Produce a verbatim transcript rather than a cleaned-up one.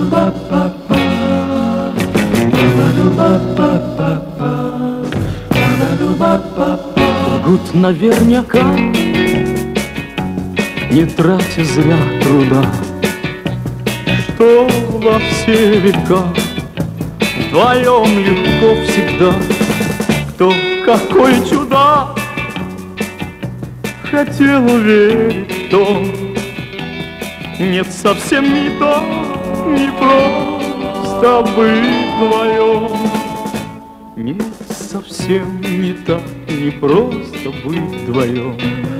Лгут наверняка, не тратя зря труда, что во все века вдвоем легко всегда. Кто какой чудак хотел уверить, то нет, совсем не так, не просто быть вдвоем. Нет, совсем не так, не просто быть вдвоем.